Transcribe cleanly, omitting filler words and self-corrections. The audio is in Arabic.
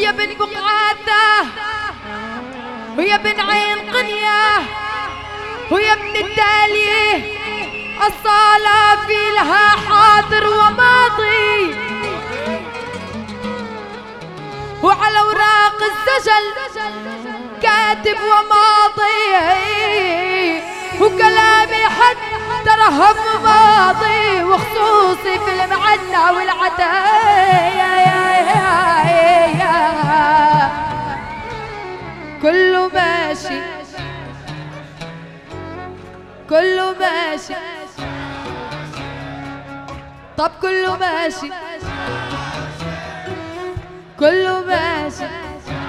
يا بن بقعاته ويا بن عين قنية ويا ابن الدالية الصالة في لها حاضر وماضي، وعلى اوراق السجل كاتب وماضي، وكلامي حد ترهب ماضي، وخصوصي في المعنى والعتايا كله ماشي كله ماشي. طب كله ماشي كله ماشي.